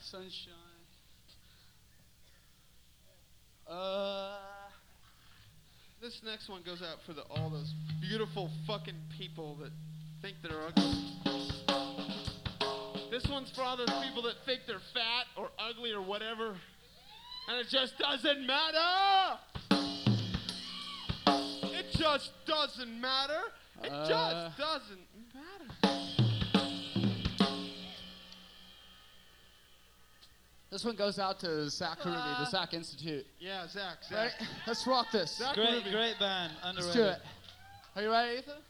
sunshine. This next one goes out for all those beautiful fucking people that think they're ugly. This one's for all those people that think they're fat or ugly or whatever, and it just doesn't matter. It just doesn't matter. It just doesn't matter. This one goes out to Zach Ruby, the Zach Institute. Yeah, Zach. Right? Let's rock this. Zach Great, Ruby. great band. Let's Underrated. do it. Are you ready, Ethan?